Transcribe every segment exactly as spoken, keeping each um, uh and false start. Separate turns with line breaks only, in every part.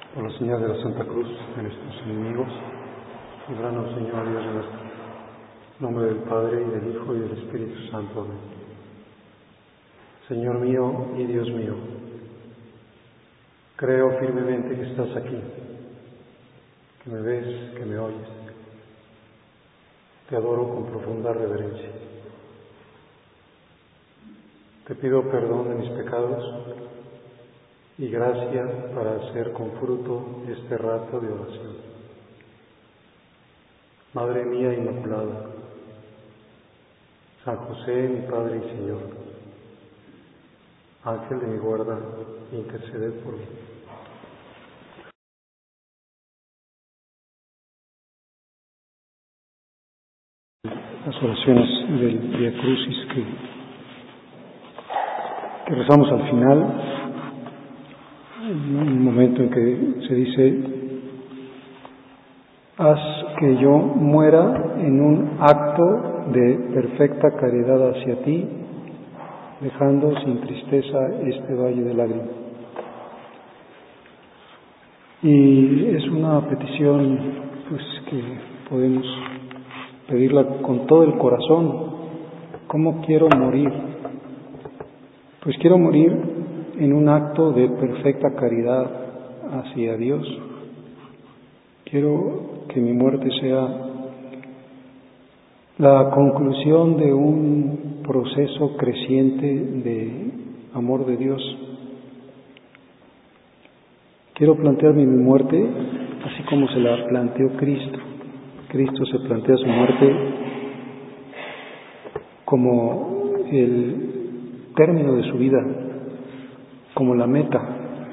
Por la señal de la Santa Cruz de nuestros enemigos, líbranos, Señor Dios nuestro. En nombre del Padre, y del Hijo, y del Espíritu Santo. Amén. Señor mío y Dios mío, creo firmemente que estás aquí, que me ves, que me oyes. Te adoro con profunda reverencia. Te pido perdón de mis pecados y gracia para hacer con fruto este rato de oración. Madre mía Inmaculada, San José, mi Padre y Señor, Ángel de mi guarda, interceded por mí. Las oraciones del Via Crucis que, que rezamos al final, en un momento en que se dice: haz que yo muera en un acto de perfecta caridad hacia ti, dejando sin tristeza este valle de lágrimas. Y es una petición pues que podemos pedirla con todo el corazón. ¿Cómo quiero morir? Pues quiero morir en un acto de perfecta caridad hacia Dios. Quiero que mi muerte sea la conclusión de un proceso creciente de amor de Dios. Quiero plantearme mi muerte así como se la planteó Cristo. Cristo se plantea su muerte como el término de su vida, como la meta.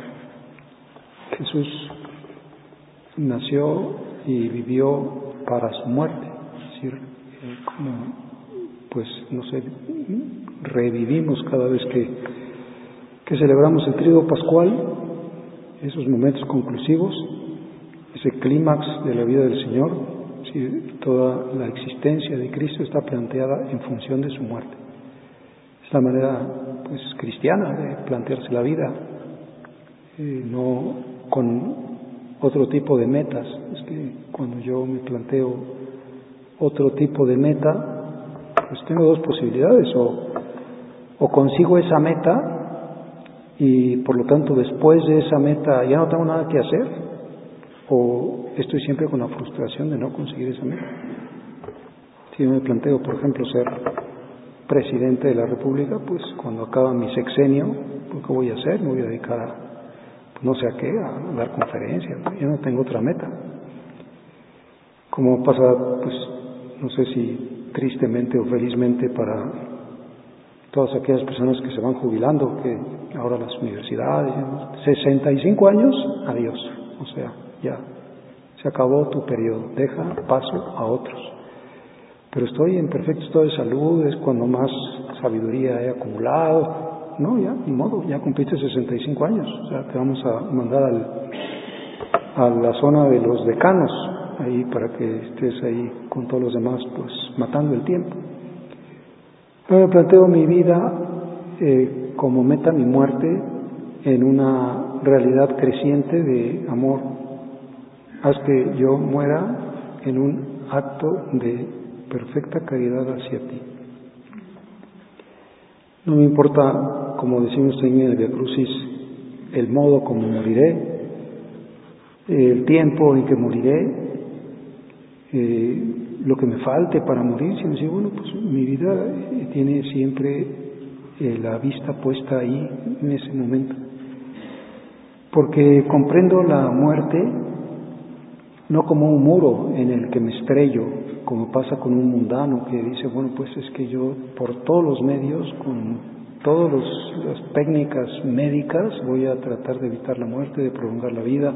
Jesús nació y vivió para su muerte, es decir, eh, como, pues, no sé, revivimos cada vez que, que celebramos el Tríodo Pascual, esos momentos conclusivos, ese clímax de la vida del Señor. Sí, toda la existencia de Cristo está planteada en función de su muerte. Es la manera, pues, cristiana de plantearse la vida, eh, no con otro tipo de metas. Es que cuando yo me planteo otro tipo de meta, pues tengo dos posibilidades: o, o consigo esa meta y por lo tanto después de esa meta ya no tengo nada que hacer, o estoy siempre con la frustración de no conseguir esa meta. Si yo me planteo, por ejemplo, ser presidente de la República, pues cuando acaba mi sexenio, pues, ¿qué voy a hacer? Me voy a dedicar a, pues, no sé a qué, a dar conferencias, ¿no? Yo no tengo otra meta. Como pasa, pues, no sé si tristemente o felizmente para todas aquellas personas que se van jubilando, que ahora las universidades, sesenta y cinco años, adiós, o sea, ya se acabó tu periodo, deja paso a otros. Pero estoy en perfecto estado de salud, es cuando más sabiduría he acumulado. No, ya, ni modo, ya cumpliste sesenta y cinco años, o sea, te vamos a mandar al, a la zona de los decanos, ahí para que estés ahí con todos los demás, pues matando el tiempo. Yo me planteo mi vida eh, como meta mi muerte en una realidad creciente de amor. Haz que yo muera en un acto de perfecta caridad hacia ti. No me importa, como decimos en el Via Crucis, el modo como moriré, el tiempo en que moriré, eh, lo que me falte para morir, sino decir, bueno, pues mi vida tiene siempre eh, la vista puesta ahí en ese momento. Porque comprendo la muerte no como un muro en el que me estrello, como pasa con un mundano que dice, bueno, pues es que yo por todos los medios, con todas las técnicas médicas, voy a tratar de evitar la muerte, de prolongar la vida.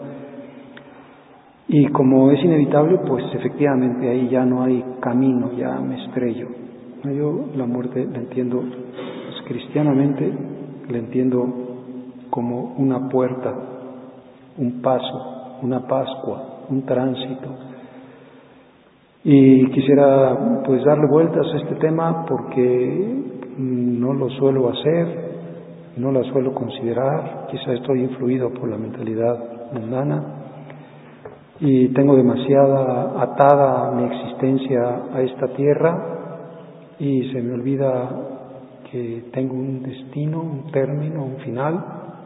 Y como es inevitable, pues efectivamente ahí ya no hay camino, ya me estrello. Yo la muerte la entiendo, pues, cristianamente, la entiendo como una puerta, un paso, una Pascua, un tránsito. Y quisiera pues darle vueltas a este tema porque no lo suelo hacer, no la suelo considerar, quizá estoy influido por la mentalidad mundana y tengo demasiada atada mi existencia a esta tierra y se me olvida que tengo un destino, un término, un final.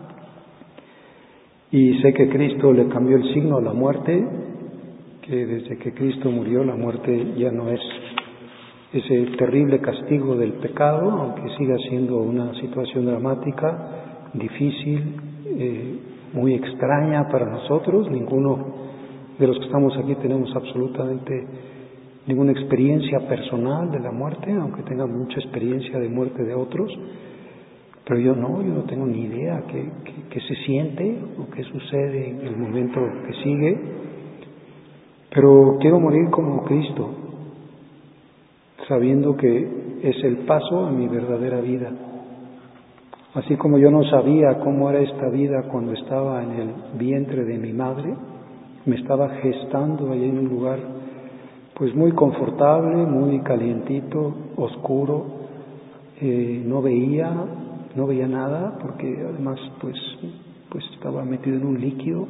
Y sé que Cristo le cambió el signo a la muerte, que desde que Cristo murió la muerte ya no es ese terrible castigo del pecado, aunque siga siendo una situación dramática, difícil, eh, muy extraña para nosotros. Ninguno de los que estamos aquí tenemos absolutamente ninguna experiencia personal de la muerte, aunque tenga mucha experiencia de muerte de otros. Pero yo no, yo no tengo ni idea qué, qué, qué se siente o qué sucede en el momento que sigue. Pero quiero morir como Cristo, sabiendo que es el paso a mi verdadera vida. Así como yo no sabía cómo era esta vida cuando estaba en el vientre de mi madre, me estaba gestando allí en un lugar pues muy confortable, muy calientito, oscuro, eh, no veía, no veía nada, porque además pues, pues estaba metido en un líquido.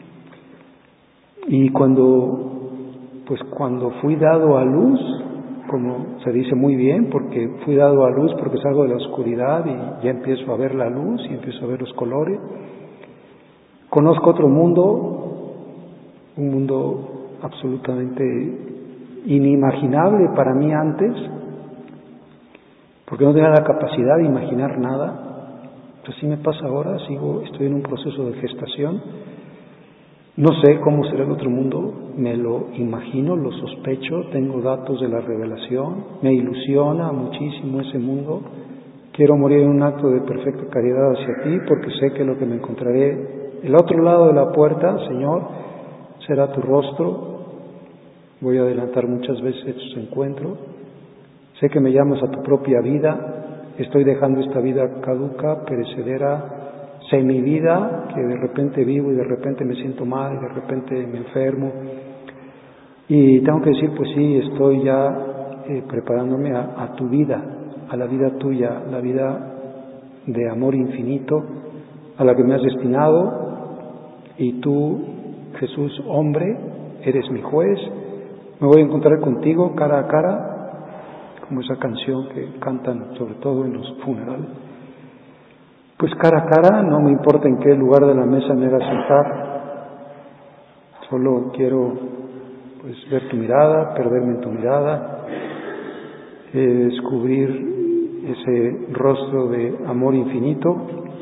Y cuando, pues cuando fui dado a luz, como se dice muy bien, porque fui dado a luz porque salgo de la oscuridad y ya empiezo a ver la luz y empiezo a ver los colores. Conozco otro mundo, un mundo absolutamente inimaginable para mí antes, porque no tenía la capacidad de imaginar nada. Así me pasa ahora, sigo, estoy en un proceso de gestación. No sé cómo será el otro mundo, me lo imagino, lo sospecho, tengo datos de la revelación, me ilusiona muchísimo ese mundo. Quiero morir en un acto de perfecta caridad hacia ti, porque sé que lo que me encontraré el otro lado de la puerta, Señor, será tu rostro. Voy a adelantar muchas veces estos encuentros. Sé que me llamas a tu propia vida, estoy dejando esta vida caduca, perecedera, semivida, que de repente vivo y de repente me siento mal y de repente me enfermo. Y tengo que decir, pues sí, estoy ya eh, preparándome a, a tu vida, a la vida tuya, la vida de amor infinito, a la que me has destinado. Y tú, Jesús, hombre, eres mi juez. Me voy a encontrar contigo cara a cara, como esa canción que cantan sobre todo en los funerales. Pues cara a cara, no me importa en qué lugar de la mesa me hagas sentar, solo quiero pues ver tu mirada, perderme en tu mirada, eh, descubrir ese rostro de amor infinito.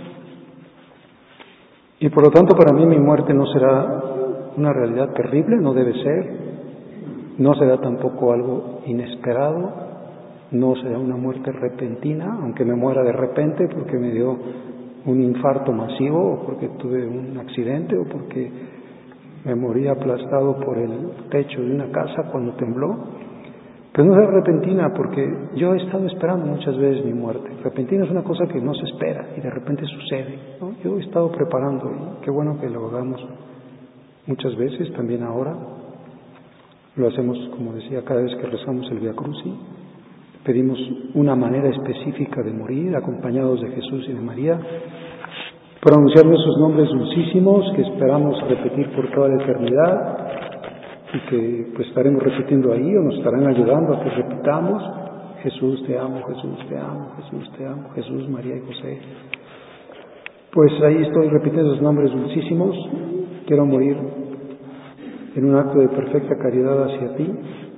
Y por lo tanto para mí mi muerte no será una realidad terrible, no debe ser. No será tampoco algo inesperado, no será una muerte repentina, aunque me muera de repente porque me dio un infarto masivo o porque tuve un accidente o porque me morí aplastado por el techo de una casa cuando tembló. Pero no será repentina porque yo he estado esperando muchas veces mi muerte. Repentina es una cosa que no se espera y de repente sucede, ¿no? Yo he estado preparando y qué bueno que lo hagamos muchas veces, también ahora. Lo hacemos, como decía, cada vez que rezamos el Via Crucis. Pedimos una manera específica de morir, acompañados de Jesús y de María, pronunciando esos nombres dulcísimos que esperamos repetir por toda la eternidad y que pues estaremos repitiendo ahí o nos estarán ayudando a que repitamos. Jesús te amo, Jesús te amo, Jesús te amo, Jesús, María y José. Pues ahí estoy repitiendo esos nombres dulcísimos. Quiero morir en un acto de perfecta caridad hacia ti.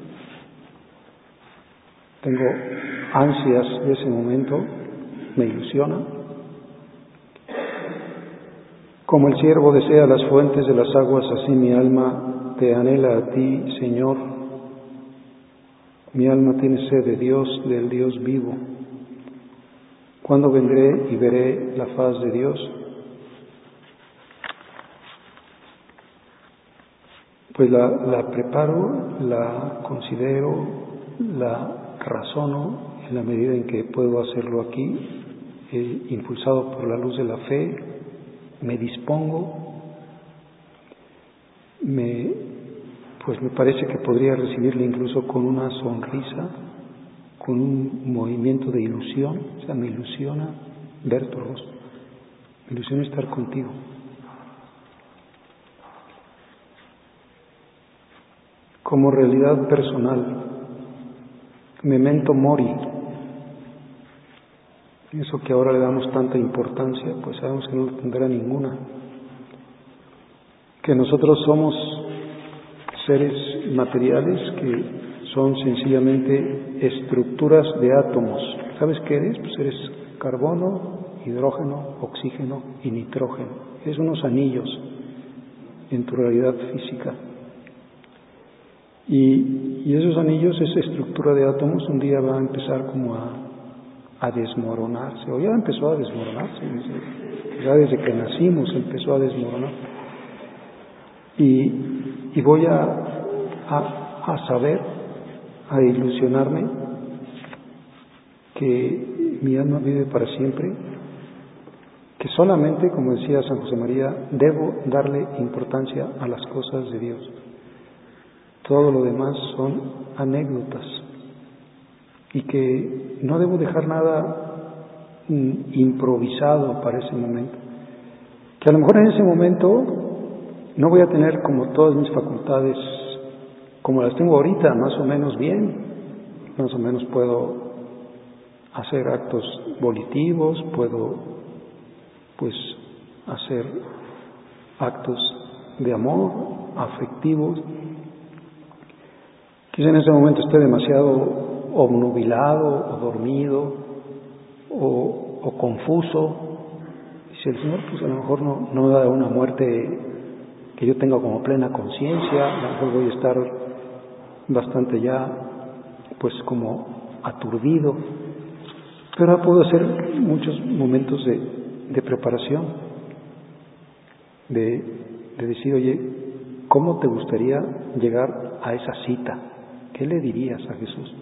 Tengo ansias de ese momento, me ilusiona. Como el siervo desea las fuentes de las aguas, así mi alma te anhela a ti, Señor. Mi alma tiene sed de Dios, del Dios vivo. ¿Cuándo vendré y veré la faz de Dios? Pues la, la preparo, la considero, la razono en la medida en que puedo hacerlo aquí, eh, impulsado por la luz de la fe, me dispongo, me, pues me parece que podría recibirle incluso con una sonrisa, con un movimiento de ilusión. O sea, me ilusiona ver tu rostro, me ilusiona estar contigo. como realidad personal. Memento mori. Eso que ahora le damos tanta importancia, pues sabemos que no tendrá ninguna. Que nosotros somos seres materiales que son sencillamente estructuras de átomos. ¿Sabes qué eres? Pues eres carbono, hidrógeno, oxígeno y nitrógeno. Eres unos anillos en tu realidad física. Y, y esos anillos, esa estructura de átomos, un día va a empezar como a, a desmoronarse, o ya empezó a desmoronarse, ya desde que nacimos empezó a desmoronar. Y, y voy a, a, a saber, a ilusionarme que mi alma vive para siempre, que solamente, como decía San José María, debo darle importancia a las cosas de Dios. Todo lo demás son anécdotas y que no debo dejar nada improvisado para ese momento. Que a lo mejor en ese momento no voy a tener como todas mis facultades como las tengo ahorita, más o menos bien, más o menos puedo hacer actos volitivos, puedo pues hacer actos de amor, afectivos. Quizá en ese momento esté demasiado obnubilado o dormido o, o confuso. Y si el Señor pues a lo mejor no, no da una muerte que yo tenga como plena conciencia, a lo mejor voy a estar bastante ya pues como aturdido, pero ahora puedo hacer muchos momentos de, de preparación, de, de decir, oye, ¿cómo te gustaría llegar a esa cita? ¿Qué le dirías a Jesús?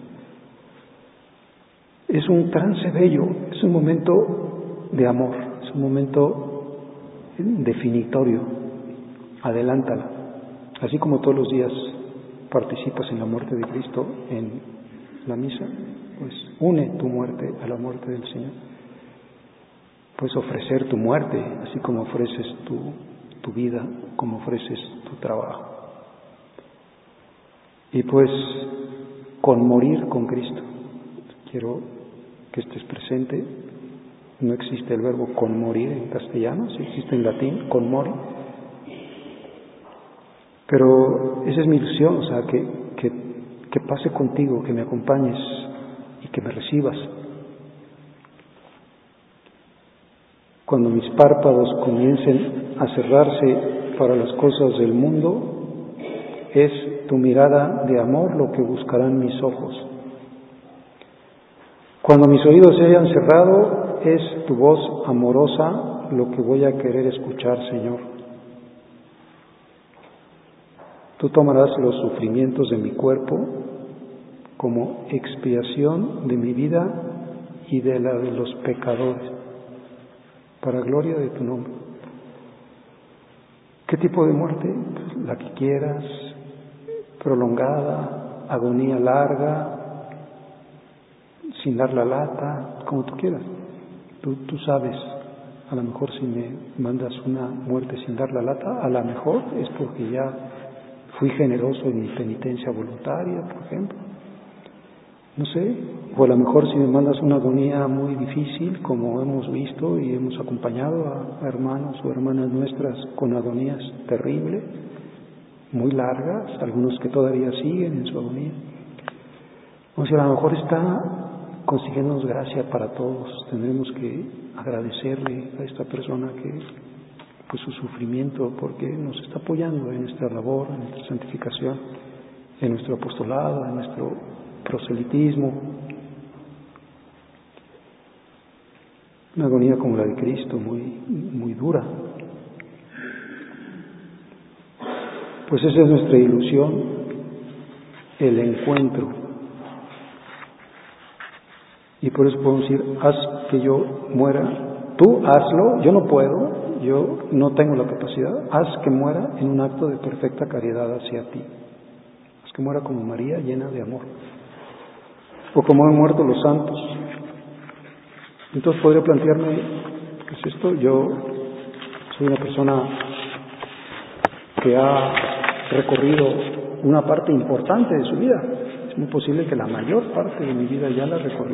Es un trance bello, es un momento de amor, es un momento definitorio. Adelántala. Así como todos los días participas en la muerte de Cristo en la misa, pues une tu muerte a la muerte del Señor. Puedes ofrecer tu muerte, así como ofreces tu, tu vida, como ofreces tu trabajo. Y pues con morir con Cristo. Quiero que estés presente. No existe el verbo conmorir en castellano, sí existe en latín, conmori. Pero esa es mi ilusión, o sea, que, que, que pase contigo, que me acompañes y que me recibas. Cuando mis párpados comiencen a cerrarse para las cosas del mundo, es tu mirada de amor lo que buscarán mis ojos. Cuando mis oídos se hayan cerrado, es tu voz amorosa lo que voy a querer escuchar, Señor. Tú tomarás los sufrimientos de mi cuerpo como expiación de mi vida y de la de los pecadores, para gloria de tu nombre. ¿Qué tipo de muerte? Pues la que quieras, prolongada, agonía larga, sin dar la lata, como tú quieras. Tú, tú sabes, a lo mejor si me mandas una muerte sin dar la lata, a lo mejor es porque ya fui generoso en mi penitencia voluntaria, por ejemplo. No sé, o a lo mejor si me mandas una agonía muy difícil, como hemos visto y hemos acompañado a hermanos o hermanas nuestras con agonías terribles, muy largas, algunos que todavía siguen en su agonía. O sea, a lo mejor está consiguiéndonos gracia para todos. Tendremos que agradecerle a esta persona que pues su sufrimiento, porque nos está apoyando en nuestra labor, en nuestra santificación, en nuestro apostolado, en nuestro proselitismo. Una agonía como la de Cristo, muy, muy dura. Pues esa es nuestra ilusión, el encuentro. Y por eso podemos decir, haz que yo muera, tú hazlo, yo no puedo, yo no tengo la capacidad, haz que muera en un acto de perfecta caridad hacia ti. Haz que muera como María, llena de amor. O como han muerto los santos. Entonces podría plantearme, pues esto, yo soy una persona que ha recorrido una parte importante de su vida. Es muy posible que la mayor parte de mi vida ya la recorrí.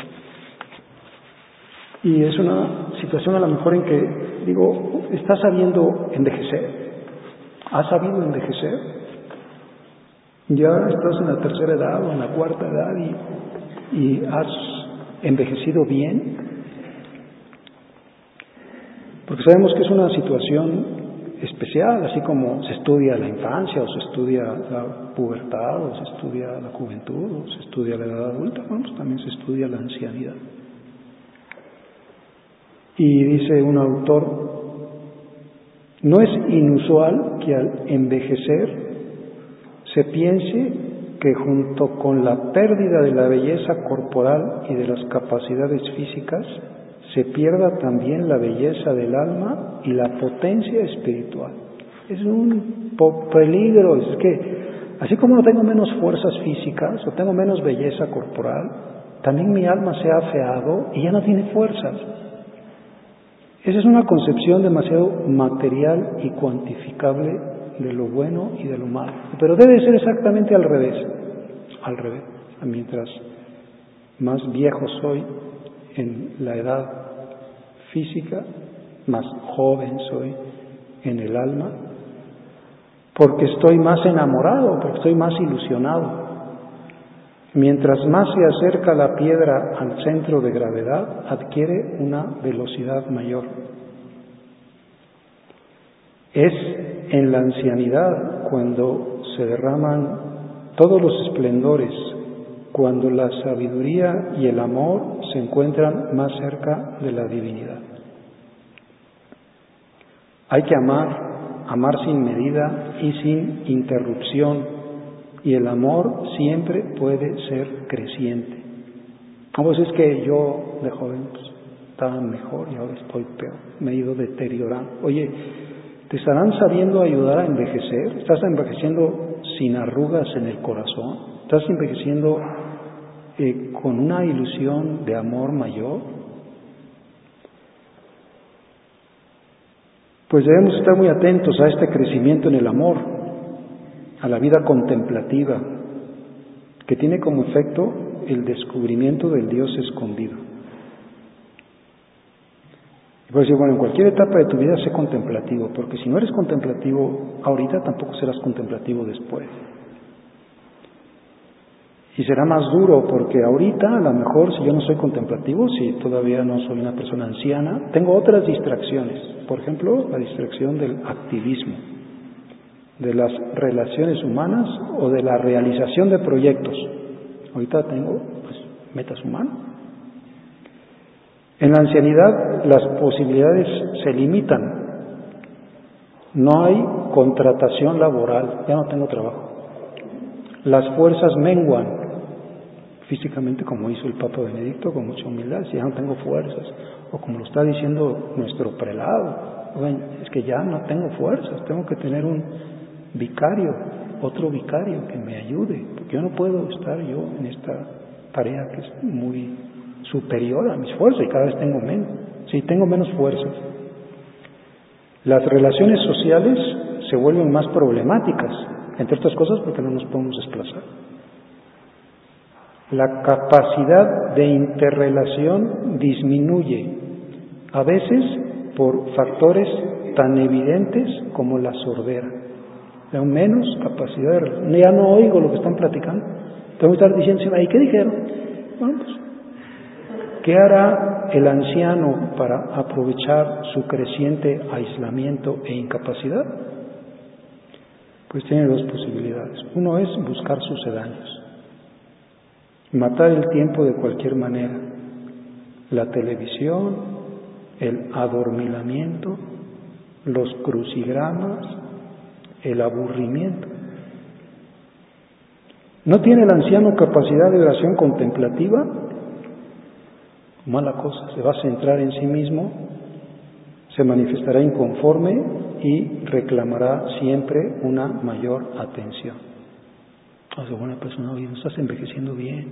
Y es una situación a lo mejor en que digo, ¿estás sabiendo envejecer? ¿Has sabido envejecer? Ya estás en la tercera edad o en la cuarta edad y, y has envejecido bien. Porque sabemos que es una situación especial, así como se estudia la infancia o se estudia la pubertad o se estudia la juventud o se estudia la edad adulta, bueno, pues también se estudia la ancianidad. Y dice un autor, no es inusual que al envejecer se piense que junto con la pérdida de la belleza corporal y de las capacidades físicas, se pierda también la belleza del alma y la potencia espiritual. Es un peligro, es que así como no tengo menos fuerzas físicas o tengo menos belleza corporal, también mi alma se ha afeado y ya no tiene fuerzas. Esa es una concepción demasiado material y cuantificable de lo bueno y de lo malo. Pero debe ser exactamente al revés. Al revés. Mientras más viejo soy en la edad física, más joven soy en el alma, porque estoy más enamorado, porque estoy más ilusionado. Mientras más se acerca la piedra al centro de gravedad, adquiere una velocidad mayor. Es en la ancianidad cuando se derraman todos los esplendores, cuando la sabiduría y el amor se encuentran más cerca de la divinidad. Hay que amar, amar sin medida y sin interrupción. Y el amor siempre puede ser creciente. A veces es que yo de joven pues, estaba mejor y ahora estoy peor, me he ido deteriorando. Oye, ¿te estarán sabiendo ayudar a envejecer? ¿Estás envejeciendo sin arrugas en el corazón? ¿Estás envejeciendo eh, con una ilusión de amor mayor? Pues debemos estar muy atentos a este crecimiento en el amor, a la vida contemplativa, que tiene como efecto el descubrimiento del Dios escondido. Y puedes decir, bueno, en cualquier etapa de tu vida sé contemplativo, porque si no eres contemplativo ahorita, tampoco serás contemplativo después. Y será más duro, porque ahorita, a lo mejor, si yo no soy contemplativo, si todavía no soy una persona anciana, tengo otras distracciones. Por ejemplo, la distracción del activismo, de las relaciones humanas o de la realización de proyectos. Ahorita tengo pues, metas humanas. En la ancianidad las posibilidades se limitan. No hay contratación laboral, ya no tengo trabajo. Las fuerzas menguan físicamente, como hizo el Papa Benedicto con mucha humildad, si ya no tengo fuerzas, o como lo está diciendo nuestro prelado, oigan, es que ya no tengo fuerzas, tengo que tener un vicario, otro vicario que me ayude, porque yo no puedo estar yo en esta tarea que es muy superior a mis fuerzas y cada vez tengo menos. Sí, tengo menos fuerzas. Las relaciones sociales se vuelven más problemáticas, entre otras cosas porque no nos podemos desplazar. La capacidad de interrelación disminuye, a veces por factores tan evidentes como la sordera. Tengo menos capacidad de relación. Ya no oigo lo que están platicando. Tengo que estar diciendo, ¿y qué dijeron? Bueno, pues, ¿qué hará el anciano para aprovechar su creciente aislamiento e incapacidad? Pues tiene dos posibilidades. Uno es buscar sucedáneos, matar el tiempo de cualquier manera. La televisión, el adormilamiento, los crucigramas, el aburrimiento. ¿No tiene el anciano capacidad de oración contemplativa? Mala cosa, se va a centrar en sí mismo, se manifestará inconforme y reclamará siempre una mayor atención. O sea, buena persona, oye, no estás envejeciendo bien.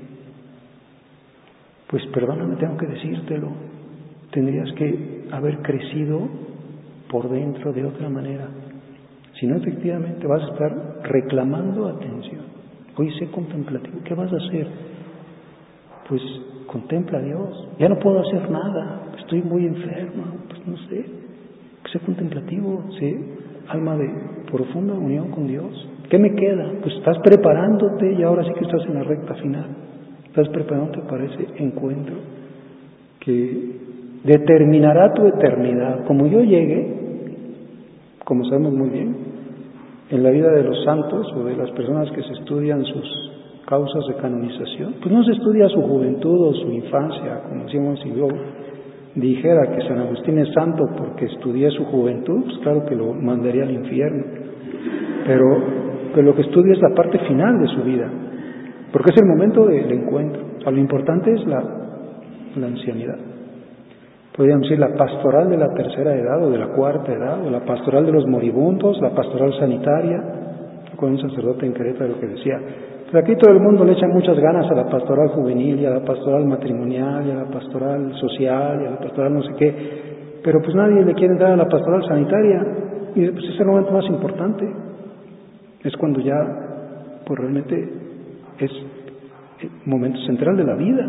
Pues perdóname, tengo que decírtelo. Tendrías que haber crecido por dentro de otra manera. Si no, efectivamente vas a estar reclamando atención. Oye, sé contemplativo. ¿Qué vas a hacer? Pues contempla a Dios. Ya no puedo hacer nada. Estoy muy enfermo. Pues no sé. Sé contemplativo. Sé alma de profunda unión con Dios. ¿Qué me queda? Pues estás preparándote y ahora sí que estás en la recta final. Estás preparándote para ese encuentro que determinará tu eternidad. Como yo llegue, como sabemos muy bien, en la vida de los santos o de las personas que se estudian sus causas de canonización, pues no se estudia su juventud o su infancia, como decíamos, si yo dijera que San Agustín es santo porque estudié su juventud, pues claro que lo mandaría al infierno, pero, pero lo que estudia es la parte final de su vida, porque es el momento del encuentro. O sea, lo importante es la, la ancianidad. Podríamos decir la pastoral de la tercera edad o de la cuarta edad, o la pastoral de los moribundos, la pastoral sanitaria. Con un sacerdote en Querétaro que decía, pues aquí todo el mundo le echa muchas ganas a la pastoral juvenil y a la pastoral matrimonial y a la pastoral social y a la pastoral no sé qué, pero pues nadie le quiere entrar a la pastoral sanitaria, y pues es el momento más importante. Es cuando ya, pues realmente es el momento central de la vida.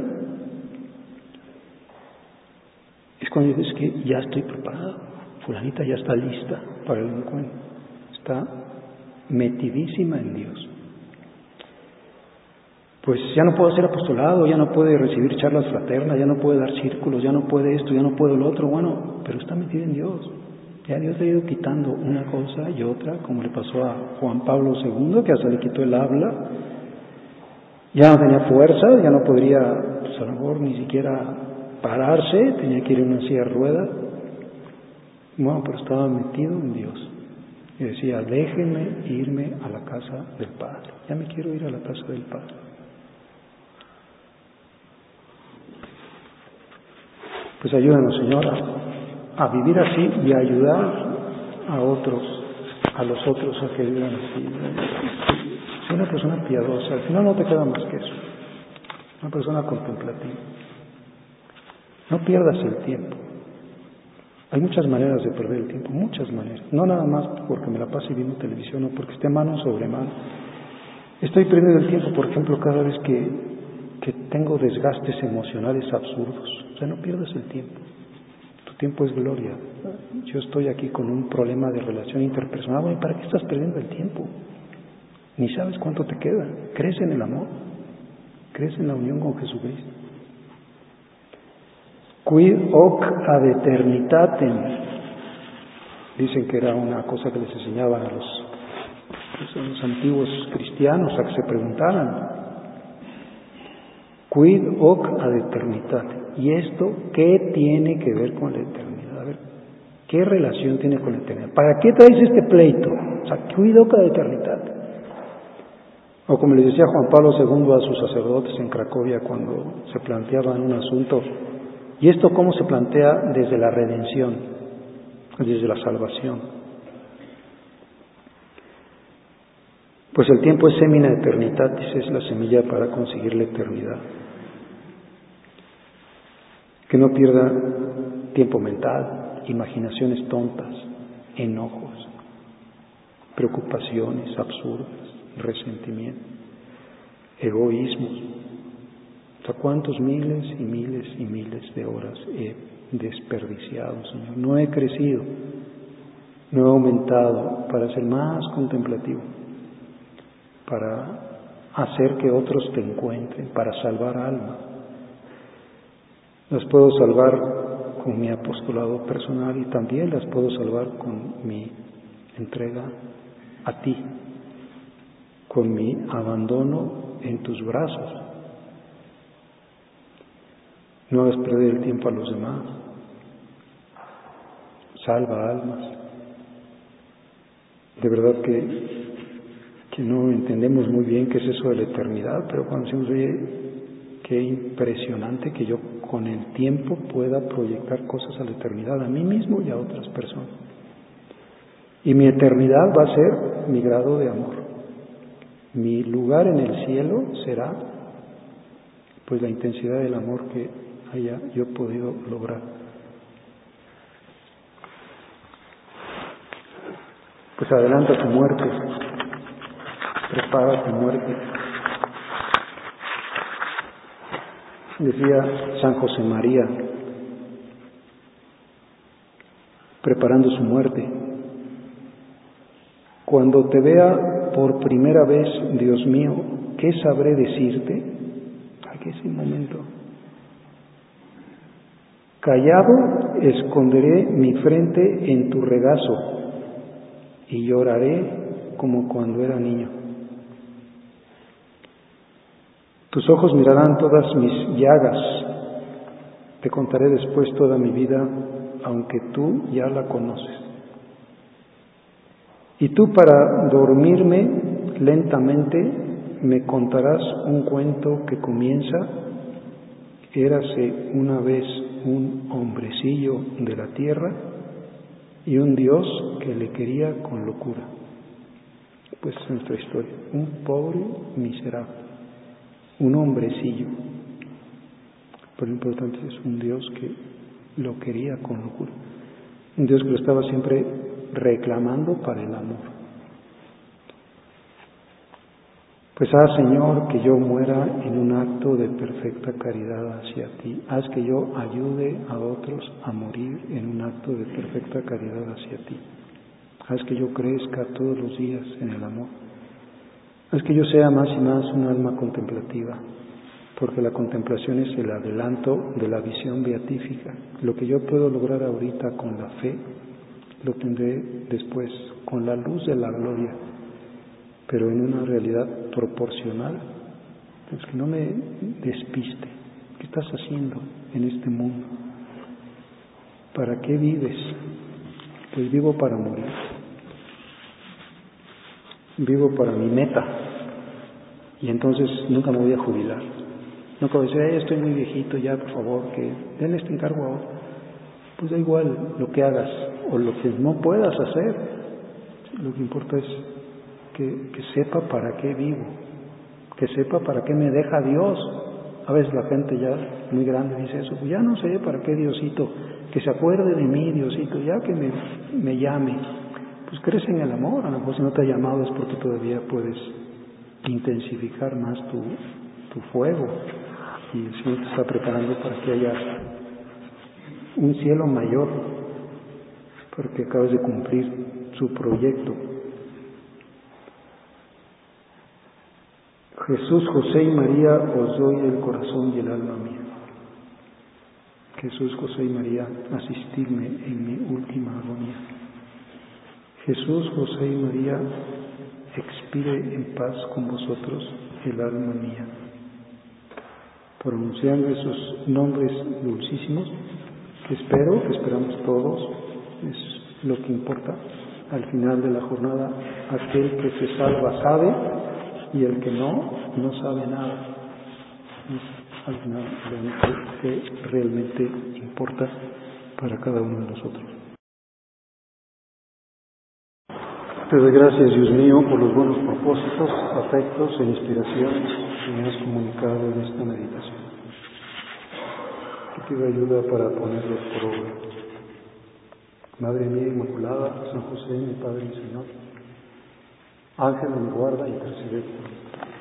Es cuando dices que ya estoy preparado, fulanita ya está lista para el encuentro, está metidísima en Dios. Pues ya no puede hacer apostolado, ya no puede recibir charlas fraternas, ya no puede dar círculos, ya no puede esto, ya no puede lo otro. Bueno, pero está metida en Dios. Ya Dios le ha ido quitando una cosa y otra, como le pasó a Juan Pablo segundo, que hasta le quitó el habla. Ya no tenía fuerza, ya no podría, pues a lo mejor ni siquiera pararse, tenía que ir en una silla de ruedas. Bueno, pero estaba metido en Dios. Y decía, déjenme irme a la casa del Padre. Ya me quiero ir a la casa del Padre. Pues ayúdanos, Señor, a, a vivir así y a ayudar a otros, a los otros a que vivan así. Sé una persona piadosa, al final no te queda más que eso. Una persona contemplativa. No pierdas el tiempo. Hay muchas maneras de perder el tiempo, muchas maneras. No nada más porque me la pase viendo televisión o porque esté mano sobre mano. Estoy perdiendo el tiempo, por ejemplo, cada vez que, que tengo desgastes emocionales absurdos. O sea, no pierdas el tiempo. Tu tiempo es gloria. Yo estoy aquí con un problema de relación interpersonal. Bueno, ¿para qué estás perdiendo el tiempo? Ni sabes cuánto te queda. ¿Crees en el amor? ¿Crees en la unión con Jesucristo? Quid hoc ad eternitatem, dicen que era una cosa que les enseñaban a los, a los antiguos cristianos a que se preguntaran. Quid hoc ad eternitatem. ¿Y esto qué tiene que ver con la eternidad? A ver, ¿qué relación tiene con la eternidad? ¿Para qué traes este pleito? O sea, quid hoc ad eternitatem. O como le decía Juan Pablo segundo a sus sacerdotes en Cracovia cuando se planteaban un asunto. ¿Y esto cómo se plantea desde la redención, desde la salvación? Pues el tiempo es semina eternitatis, es la semilla para conseguir la eternidad. Que no pierda tiempo mental, imaginaciones tontas, enojos, preocupaciones absurdas, resentimiento, egoísmos. O sea, ¿cuántos miles y miles y miles de horas he desperdiciado, Señor? No he crecido, no he aumentado para ser más contemplativo, para hacer que otros te encuentren, para salvar almas. Las puedo salvar con mi apostolado personal y también las puedo salvar con mi entrega a ti, con mi abandono en tus brazos. No hagas perder el tiempo a los demás. Salva almas. De verdad que, que no entendemos muy bien qué es eso de la eternidad, pero cuando decimos, oye, qué impresionante que yo con el tiempo pueda proyectar cosas a la eternidad, a mí mismo y a otras personas. Y mi eternidad va a ser mi grado de amor. Mi lugar en el cielo será pues la intensidad del amor que haya yo podido lograr. Pues adelanta tu muerte, prepara tu muerte. Decía San José María, preparando su muerte: cuando te vea por primera vez, Dios mío, ¿qué sabré decirte? Aquí es el momento. Callado esconderé mi frente en tu regazo y lloraré como cuando era niño. Tus ojos mirarán todas mis llagas. Te contaré después toda mi vida, aunque tú ya la conoces. Y tú, para dormirme lentamente, me contarás un cuento que comienza: érase una vez un hombrecillo de la tierra y un Dios que le quería con locura. Pues es nuestra historia. Un pobre miserable, un hombrecillo, pero lo importante es un Dios que lo quería con locura, un Dios que lo estaba siempre reclamando para el amor. Pues haz, Señor, que yo muera en un acto de perfecta caridad hacia ti. Haz que yo ayude a otros a morir en un acto de perfecta caridad hacia ti. Haz que yo crezca todos los días en el amor. Haz que yo sea más y más un alma contemplativa, porque la contemplación es el adelanto de la visión beatífica. Lo que yo puedo lograr ahorita con la fe, lo tendré después con la luz de la gloria, pero en una realidad proporcional. Es que no me despiste. ¿Qué estás haciendo en este mundo? ¿Para qué vives? Pues vivo para morir. Vivo para mi meta. Y entonces nunca me voy a jubilar. Nunca voy a decir, eh, estoy muy viejito ya, por favor, que denle este encargo ahora. Pues da igual lo que hagas o lo que no puedas hacer. Lo que importa es que, que sepa para qué vivo, que sepa para qué me deja Dios. A veces la gente ya muy grande dice eso, pues ya no sé para qué Diosito, que se acuerde de mí, Diosito, ya que me, me llame. Pues crece en el amor. A lo mejor si no te ha llamado es porque todavía puedes intensificar más tu, tu fuego, y el Señor te está preparando para que haya un cielo mayor, porque acabas de cumplir su proyecto. Jesús, José y María, os doy el corazón y el alma mía. Jesús, José y María, asistidme en mi última agonía. Jesús, José y María, expire en paz con vosotros el alma mía. Pronunciando esos nombres dulcísimos, que espero, que esperamos todos, es lo que importa. Al final de la jornada, aquel que se salva sabe, y el que no, no sabe nada. Es al final lo único que realmente importa para cada uno de nosotros. Te doy gracias, Dios mío, por los buenos propósitos, afectos e inspiraciones que me has comunicado en esta meditación. Te pido ayuda para ponerlos por obra. Madre mía Inmaculada, San José, mi Padre y Señor, Ángel de mi guarda, intercede por mí.